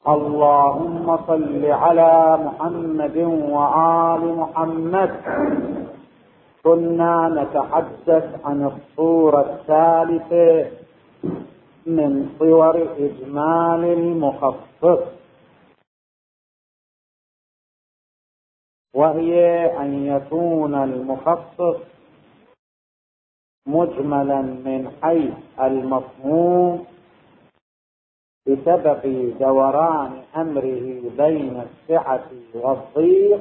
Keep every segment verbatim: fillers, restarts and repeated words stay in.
اللهم صل على محمد وآل محمد. كنا نتحدث عن الصورة الثالثة من صور إجمال المخصص، وهي أن يكون المخصص مجملا من حيث المفهوم بسبب دوران أمره بين السعة والضيق،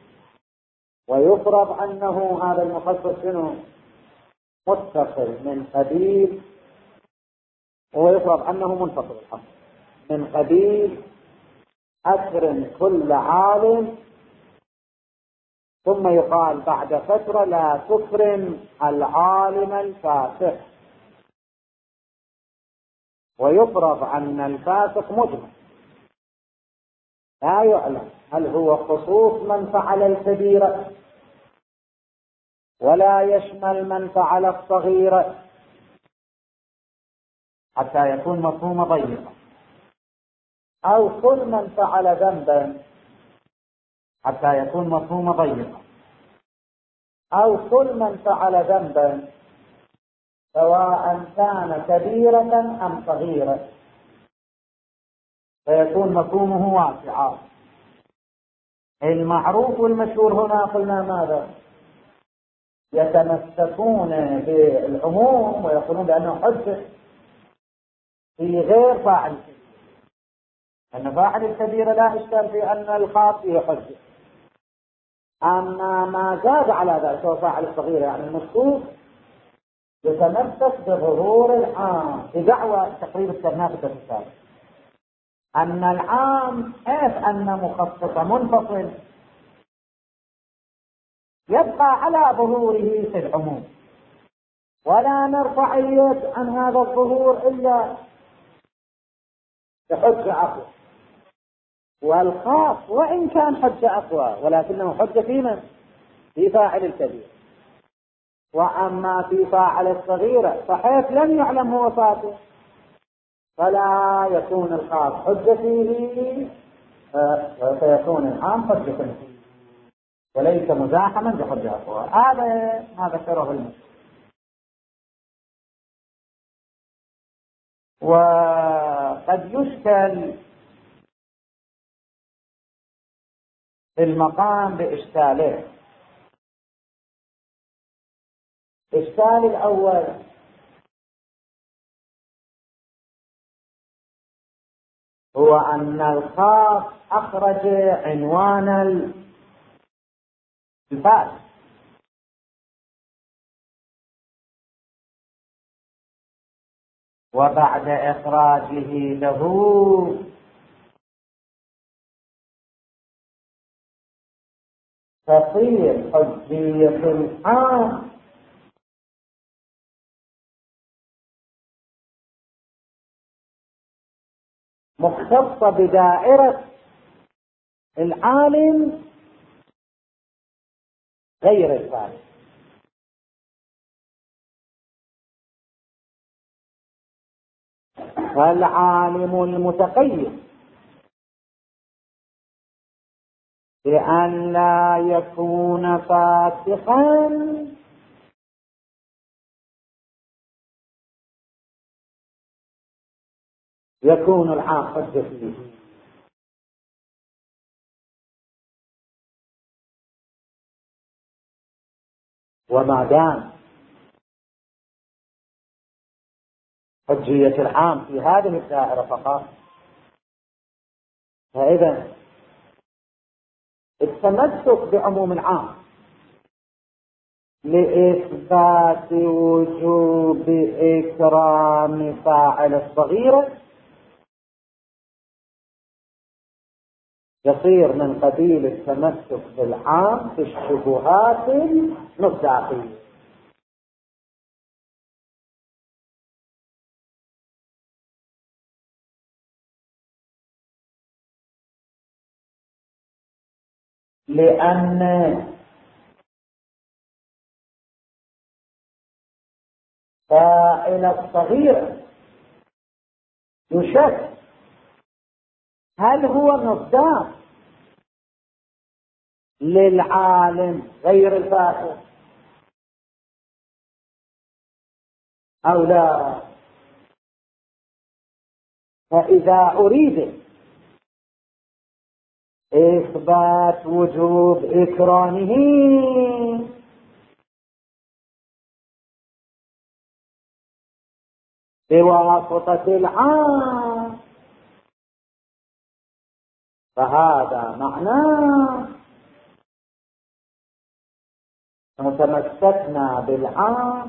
ويفرض أنه هذا المخصص متصل من قبيل، ويفرض أنه منفصل الحق من قبيل أكرم كل عالم، ثم يقال بعد فترة لا تكرم العالم الفاسق، ويفرض أن الفاسق مجمل لا يعلم هل هو خصوص من فعل الكبيرة ولا يشمل من فعل الصغيرة، حتى يكون مفهوم ضيقا، أو كل من فعل ذنبا حتى يكون مفهوم ضيقا، أو كل من فعل ذنبا سواء كان كبيرة أم صغيرة، فيكون مفهومه واسعا. المعروف والمشهور هنا قلنا ماذا؟ يتمسكون بالعموم ويقولون بأنه حجة في غير فاعل الكبيرة، أن فاعل الكبيرة لا إشكال في أن الخاطئ حجة، أما ما زاد على ذلك هو فاعل الصغيرة يعني المشهور يتمسك بظهور العام بدعوى تقريب الترناف التفسير أن العام حيث أن مخصص منفصل يبقى على ظهوره في العموم، ولا نرفع اليد عن هذا الظهور إلا بحجة أقوى، والخاص وإن كان حجة أقوى ولكنه حجة في من؟ في فاعل الكبير. وأما في فاعل الصغيرة فحيث لم يعلم هو فاسق فلا يكون الخاص حجة فيه، فيكون العام حجة فيه وليس مزاحما بحجة أقوى. هذا ما ذكره المسلم. وقد يشكل المقام بإشكالين. الإشكال الأول هو أن الخاص أخرج عنوان الفاسق، وبعد إخراجه له تصير حجية العام مختصة بدائرة العالم غير الفاسق. فالعالم المتقيد بأن لا يكون فاسقا يكون العام حجة فيه، وما دام حجية العام في هذه الدائرة فقط، فإذا التمسك بعموم العام لإثبات وجوب إكرام فاعل الصغيرة يصير من قبيل التمسك بالعام في الشبهات المصداقية. لأن فاعل الصغيرة يشك هل هو مصداق للعالم غير الفاسق أو لا؟ فإذا أريد إثبات وجوب إكرامه بواسطة العام فهذا معناه تمسكنا بالعام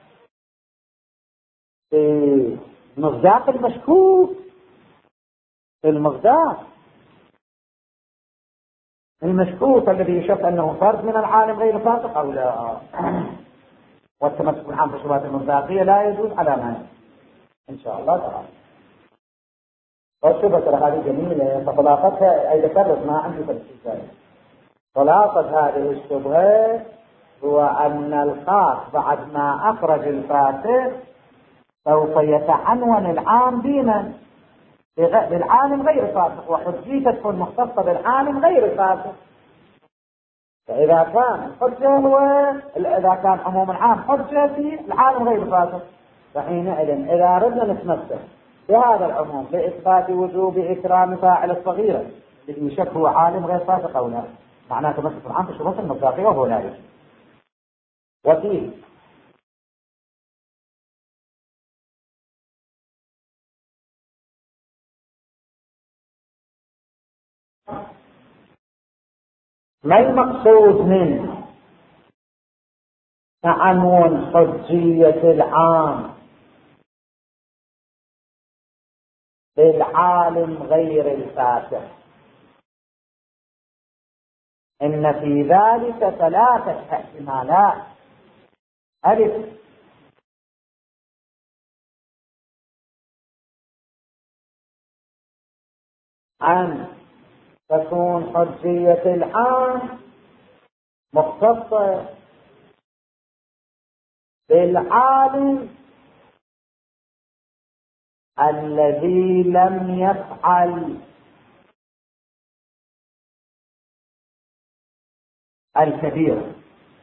في مصداق المشكوك في المصداق المشكوك الذي يشك أنه فرد من العالم غير فاسق أو لا. والتمسك بالعام في الشبهات المصداقية لا يجوز على ما إن شاء الله تعالى. والشبهة ترى هذه جميلة فخلاصتها أي تكرر ما عندي تفسير. خلاصة هذه الشبهة هو أن الخاص بعد ما أخرج الفاسق سوف يتعنون العام دينا بالعالم غير الفاسق، وحجيته تكون مختصة بالعالم غير الفاسق. فإذا كان الحجة هو إذا كان عموم العام حجة في العالم غير الفاسق، فحينئذ إذا ردنا نتمسك بهذا العموم لإثبات وجوب إكرام فاعل الصغيرة الذي يشك هو عالم غير فاسق أو لا، معناه تمسك العام في الشروط المصداقية وهو لا يجوز. وفيه ما المقصود من تعنون حجية العام بالعالم غير الفاسق؟ إن في ذلك ثلاثة احتمالات. ألف، أن تكون حجية العام مختصة بالعالم الذي لم يفعل الكبير،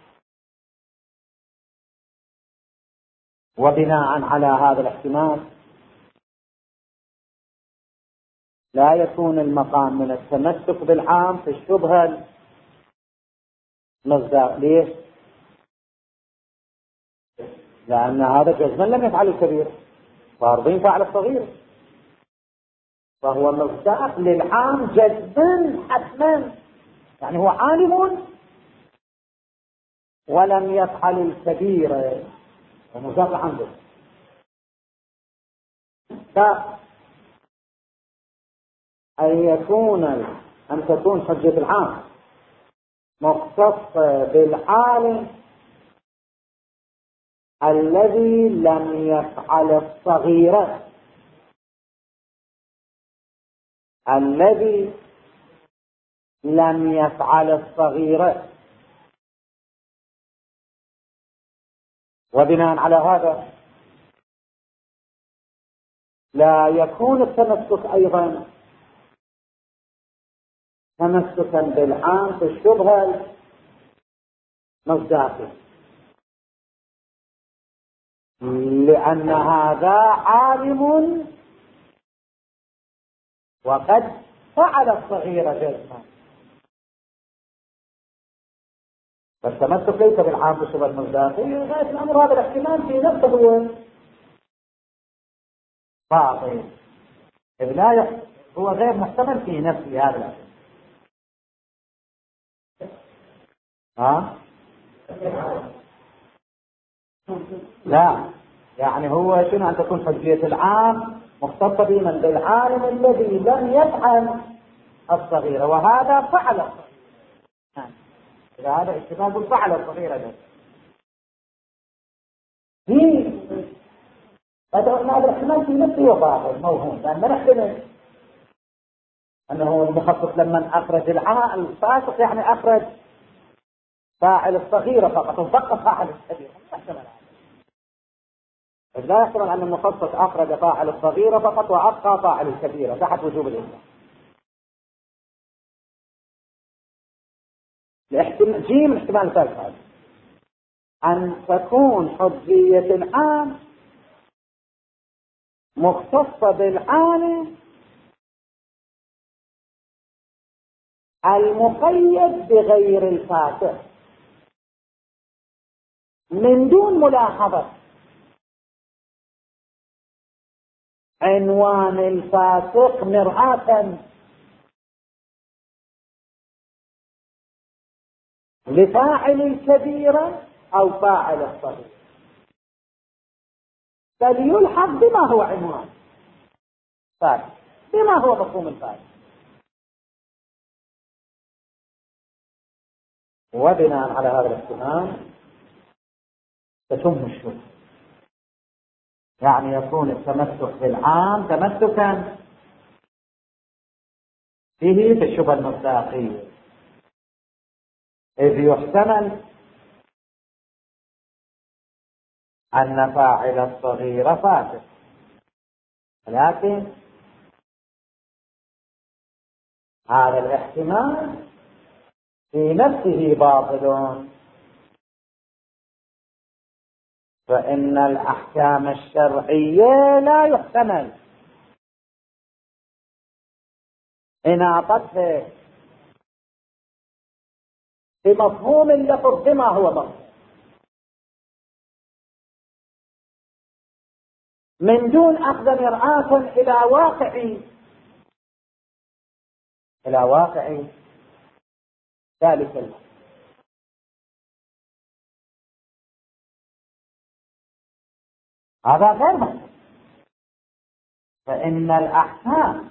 وبناء على هذا الاحتمال لا يكون المقام من التمسك بالعام في الشبهة المصداق. ليش؟ لأن هذا جزما لم يفعل الكبير، فارضين فعل الصغير، فهو مصداق للعام جزما حتما، يعني هو عالم ولم يفعل الكبير ومصداق عنده. أن يكون أن تكون حجة العام مختصة بالعالم الذي لم يفعل الصغيرة، الذي لم يفعل الصغيرة. وبناء على هذا لا يكون التمسك أيضا تمسكا بالعام في الشبهة المصداقية، لأن هذا عالم وقد فعل الصغير جزما، فالتمسك ليس بالعام في الشبهة المصداقية. غاية الأمر هذا الاحتمال في نفسه هو باطل، إذ لا هو غير محتمل في نفسه هذا الاحتمال. ها؟ لا، يعني هو شنو أن تكون حجية العام مختصة بمن بالعالم الذي لم يفعل الصغيرة، وهذا فعل الصغيرة. إذا هذا اشتباه بالفعل الصغيرة ده في هذا الاحتمال في نفسه وباطل موهوم، لأن ما نحتمل أنه المخصص لمن أخرج العام الفاسق يعني أخرج فاعل الصغيرة فقط وفقط فاعل الكبيرة. لا يحتمل أن المخصص أخرج فاعل الصغيرة فقط وأبقى فاعل الكبيرة تحت وجوب الإسلام. جيم الاحتمال الثالث هذا أن تكون حجية العام مختصة بالعالم المقيد بغير الفاسق من دون ملاحظة عنوان الفاسق مرآة لفاعل الكبيرة أو فاعل الصغير، بل يلحق بما هو عنوان فاسق، بما هو مفهوم الفاسق. وبناء على هذا الاهتمام تتم الشبهة، يعني يكون التمسك بالعام تمسكا به في الشبهة المصداقية، إذ يحتمل أن فاعل الصغير فاسق، لكن هذا الاحتمال في نفسه باطل، فإن الأحكام الشرعية لا يحتمل إناطتها بمفهوم اللفظ بما هو مفهوم من دون أخذ مرآة إلى واقع إلى واقع ذلك المفهوم. هذا غير مفهوم، فإن الأحكام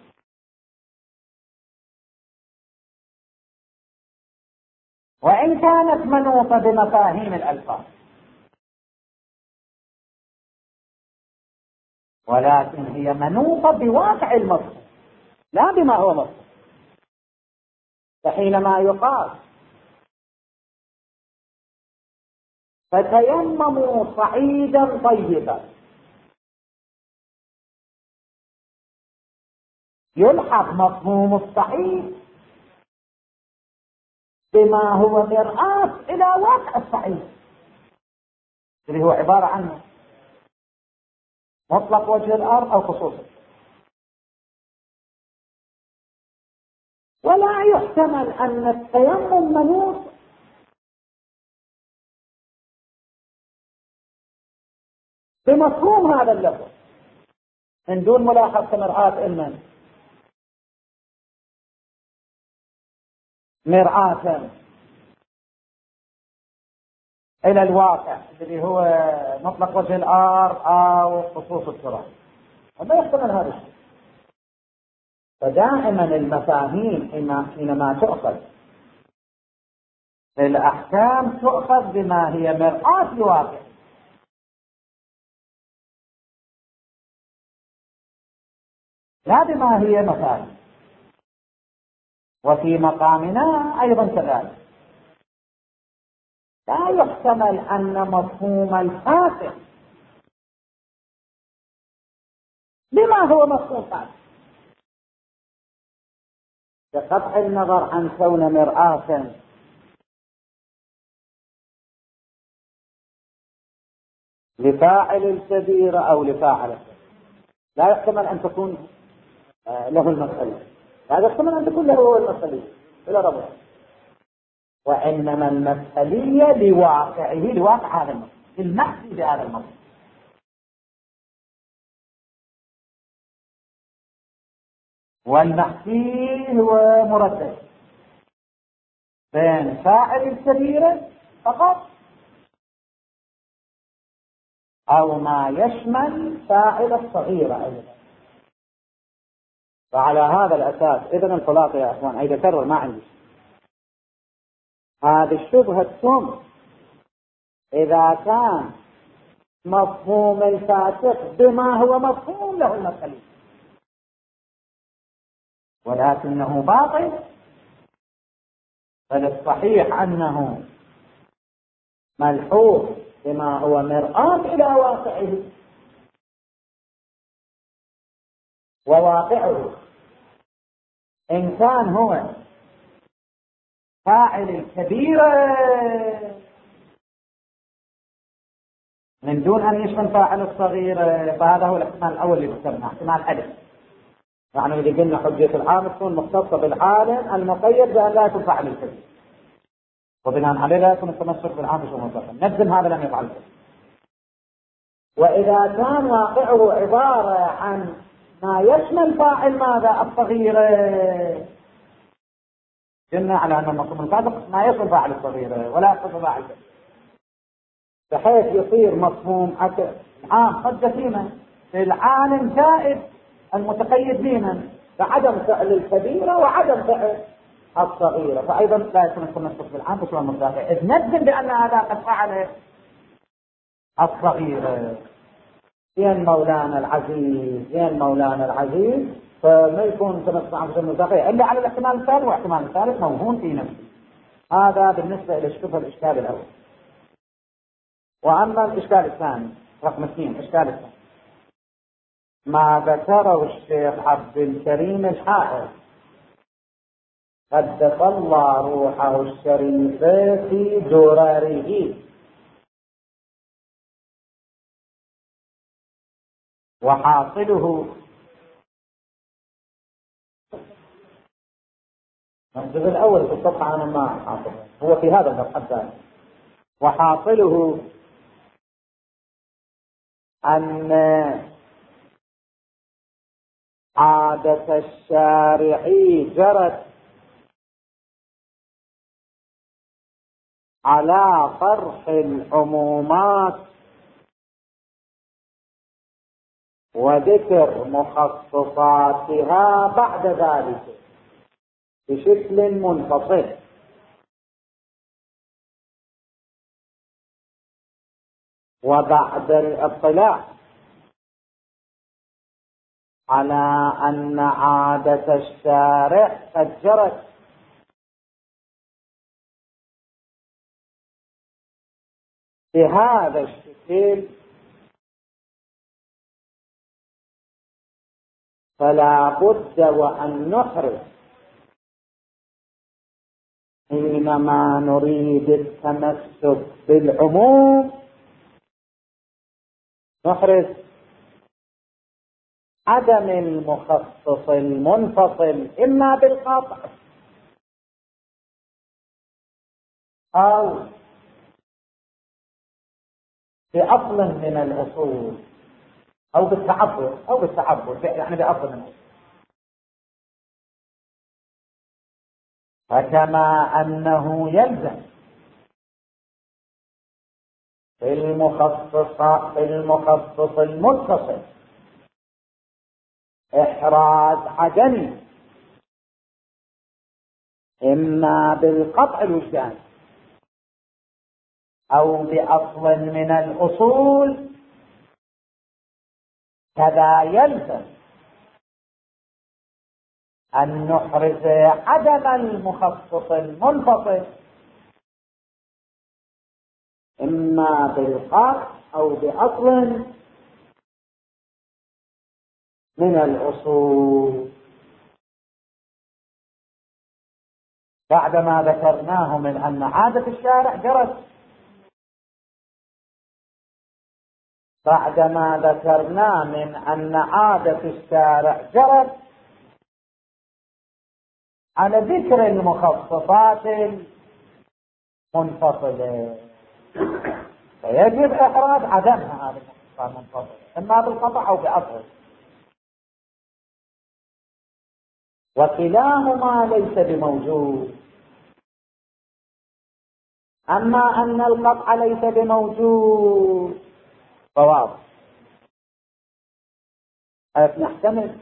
وإن كانت منوطة بمفاهيم الألفاظ ولكن هي منوطة بواقع المفهوم لا بما هو مفهوم. فحينما يقال فتيمموا صعيدا طيبا يلحق مفهوم الصعيد بما هو مرآة إلى واقع الصعيد اللي هو عبارة عنه مطلق وجه الأرض أو خصوصه. ولا يحتمل أن التيمم منوط بمفهوم هذا اللفظ من دون ملاحظة مرآة المن مرآة إلى الواقع اللي هو مطلق وجه الأرض أو خصوص التراب، وما يحتمل هذا الشيء. فدائما المفاهيم حينما تؤخذ الأحكام تؤخذ بما هي مرآة الواقع، لا بما هي مفاهيم. وفي مقامنا أيضا كذلك لا يحتمل أن مفهوم الفاسق بما هو مفهوم فاسق، بقطع النظر عن كون مرآة لفاعل الكبيرة أو لفاعل الكبيرة، لا يحتمل أن تكون له المسألة، لا يحتمل أن تكون له هو المسألة إلى ربع، وإنما المسألية لواقعه لواقع هذا المسألة المحسي بهذا المسألة. والمحسي هو مردد بين فاعل الكبيرة فقط أو ما يشمل فاعل الصغيرة أيضا. فعلى هذا الأساس إذن الخلاصة يا أخوان عيد أكرر ما عندي هذه الشبهة تم إذا كان مفهوم الفاسق بما هو مفهوم له المسألة، ولكنه باطل، بل الصحيح أنه ملحوظ بما هو مرآة إلى واقعه، وواقعه إن كان هو فاعل الكبيرة من دون أن يشمل فاعل الصغيرة، فهذا هو الاحتمال الأول اللي ذكرناه، احتمال ألف. يعني إذا قلنا حجة العام تكون مختصة بالحالة المقيد بأن لا يكون فاعل الكبير، وبناء عليه لا يكون التمسك بالعام شو مطلقا، نجزم هذا لم يفعل. وإذا كان واقعه عبارة عن ما يشمل فاعل ماذا الصغيرة، قلنا على أن المفهوم السابق ما يشمل فاعل الصغيرة ولا يشمل فاعل الكبير، بحيث يصير مفهوم عام قد جسيما للعالم زائد المتقيد بهما، فعدم فعل الكبيرة وعدم فعل الصغيرة، فأيضا لا يكون التمسك بالعام بصورة مطلقة، إذ نجزم بأن هذا قد فعل الصغيرة. زين مولانا العزيز، زين مولانا العزيز، فما يكون تمسك بالعام بصورة مطلقة إلا على الاحتمال الثالث، واحتمال الثالث موهوم في نفسه. هذا بالنسبة إلى الشبه الإشكال الأول. وأما الإشكال الثاني رقم اثنين، الإشكال الثاني ما ذكره الشيخ عبد الكريم الحائر قدس الله روحه الشريفة في درره، وحاصله الجزء الأول في الصفحة أنا ما حاصل، هو في هذا المبحث، وحاصله أن عادة الشارع جرت على طرح العمومات وذكر مخصصاتها بعد ذلك بشكل منفصل، وبعد الاطلاع على أن عادة الشارع قد جرت بهذا الشكل، فلا بد وأن نحرص حينما نريد التمسك بالعموم، نحرص عدم المخصص المنفصل إما بالقطع أو بأصل من الأصول أو بالتعبد أو بالتعبد يعني بأصل من الأصول. فكما أنه يلزم في المخصص في المخصص المتصل إحراز عدمي إما بالقطع الوجداني أو بأصل من الأصول، كذا يلزم أن نحرز عدم المخصص المنفصل إما بالقطع أو بأصل من الأصول، بعدما ذكرناه من أن عادة الشارع جرت، بعدما ذكرنا من أن عادة الشارع جرت على ذكر المخصصات المنفصلة، فيجب إحراز عدمها هذه المخصصات المنفصلة إما بالقطع أو بأصل، وكلاهما ليس بموجود. أما أن القطع ليس بموجود فواضح، حيث نحتمل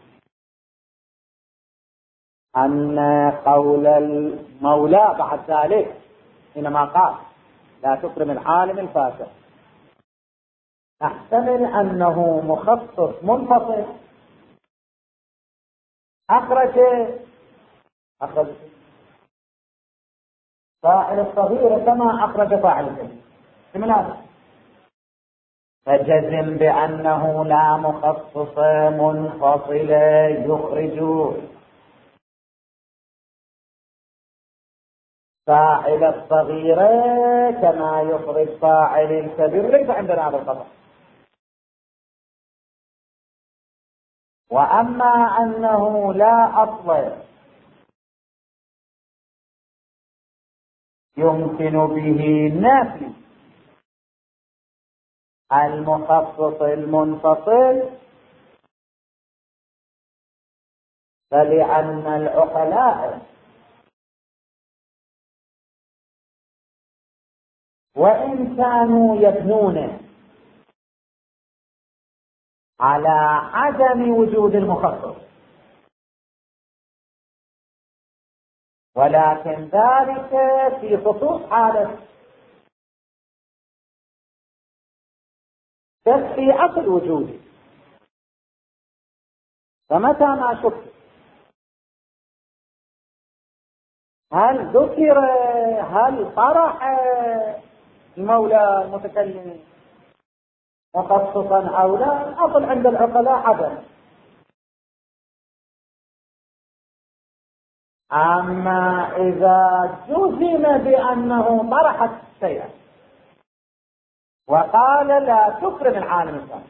أن قول المولى بعد ذلك حينما قال لا تكرم العالم الفاسق، نحتمل أنه مخصص منفصل أخرج أخرج فاعل الصغير كما أخرج فاعل الكبير، لماذا؟ فجزم بأنه لا مخصص منفصل يخرج فاعل الصغيرة كما يخرج فاعل الكبير، ليس عندنا هذا القطع. وأما أنه لا أصل يمكن به نفي المخصص المنفصل، فلأن العقلاء وإن كانوا يبنون على عدم وجود المخصص، ولكن ذلك في خصوص حالة في أصل وجوده. فمتى ما شفت هل ذكر هل طرح المولى المتكلم مخصصا أو لا، الأصل عند العقلاء عدم. أما إذا جزم بأنه طرح الشيء وقال لا تكرم العالم الثاني،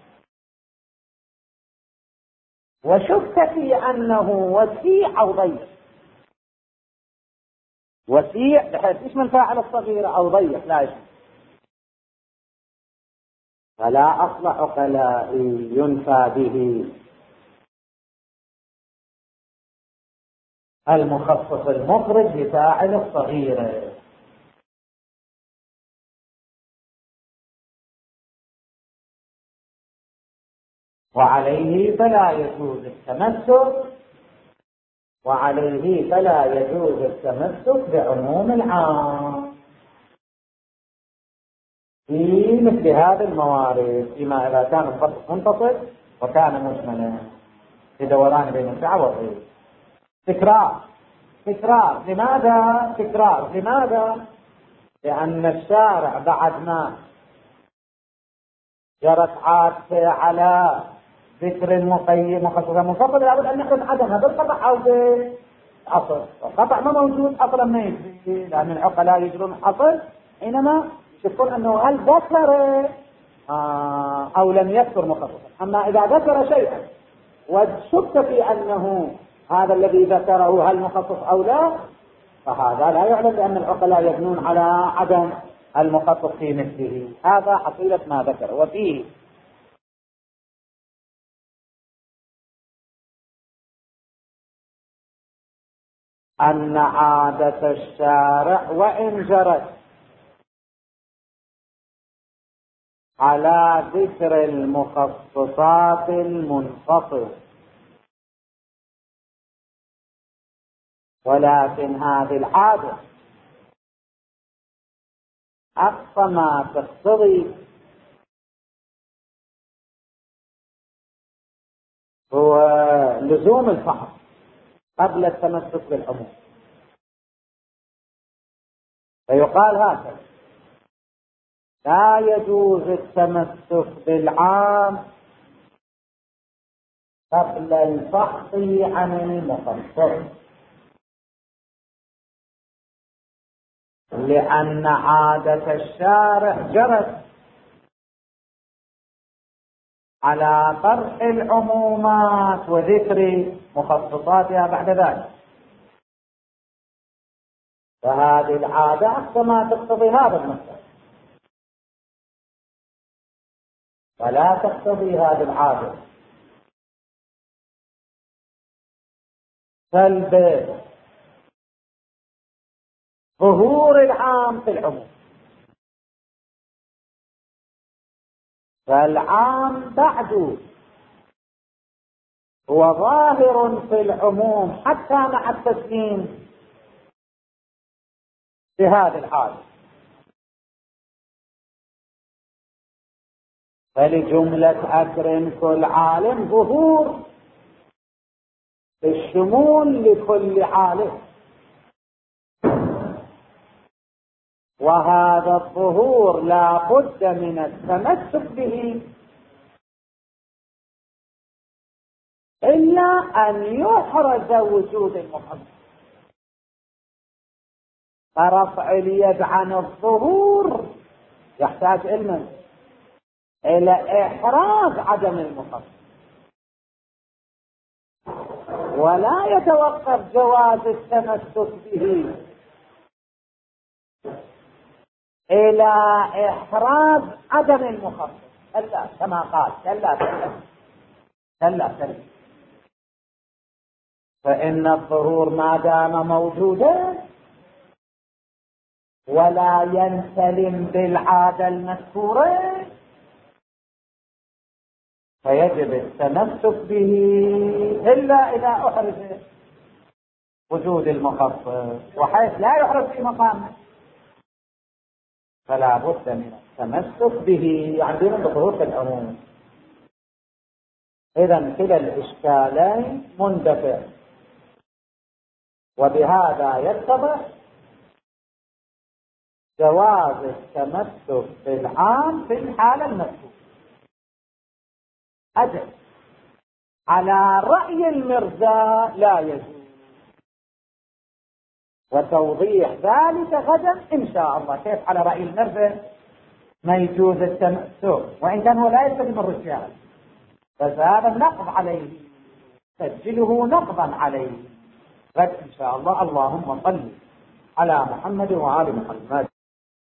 وشك في أنه وسيع أو ضيق، وسيع بحيث يشمل فاعل الصغيرة أو ضيق لا يشمل، فلا أصل عقلاء ينفى به المخصص المخرج لفاعل الصغيرة. وعليه فلا يجوز التمسك وعليه فلا يجوز التمسك بعموم العام في مثل هذه الموارد، فيما إذا كان الخصص منفصل وكان مجملا في دوران بين الساعة والغير. تكرار تكرار لماذا؟ تكرار لماذا؟ لأن الشارع بعد ما جرت عادته على ذكر المقيم مخصصا منفصل لابد أن يحدث عدم بالقطع أو بالأصل. القطع ما موجود أصلا ما يجري، لأن العقلاء يجرون الأصل حينما يقول أنه هل ذكر آه أو لم يذكر مخصصا. أما إذا ذكر شيئا وشك في أنه هذا الذي ذكره هل مخصص أو لا، فهذا لا يعلم بأن العقلاء يبنون على عدم المخصص في مثله. هذا حصيلة ما ذكر. وفيه أن عادة الشارع وإن جرت على ذكر المخصصات المنفصلة، ولكن هذه العادة أقصى ما تقتضي هو لزوم الفحص قبل التمسك بالعموم. فيقال هكذا: لا يجوز التمسك بالعام قبل الفحص عن المخصص، لأن عادة الشارع جرت على طرح العمومات وذكر مخصصاتها بعد ذلك. فهذه العادة أقصى ما تقتضي هذا المسألة، ولا تقتضي هذه العادة سلب ظهور العام في العموم. فالعام بعد هو ظاهر في العموم حتى مع التسليم في هذه الحالة. فلجملة أكرم كل عالم ظهور الشمول لكل عالم، وهذا الظهور لا بد من التمسك به إلا أن يحرز وجود المخصص. فرفع اليد عن الظهور يحتاج علما إلى إحراز عدم المخصص، ولا يتوقف جواز التمسك به إلى إحراز عدم المخصص. كلا كما قال كلا كلا كلا كلا فإن الضرور ما دام موجودا ولا ينسلم بالعادة المذكورة فيجب التمسك به إلا إذا أحرز وجود المخصص، وحيث لا يحرز في مقامه فلا بد من التمسك به عندنا بخصوص العموم. إذا كلا الإشكالين مندفع، وبهذا يتضح جواز التمسك بالعام في الحالة المذكورة. أجل على رأي المرزا لا يجوز، وتوضيح ذلك غدا إن شاء الله. كيف على رأي المرزا ما يجوز التمسك وإن كان هو لا يستخدم الرجال، بس هذا نقض عليه، سجله نقضا عليه غد إن شاء الله. اللهم صل على محمد وآل محمد.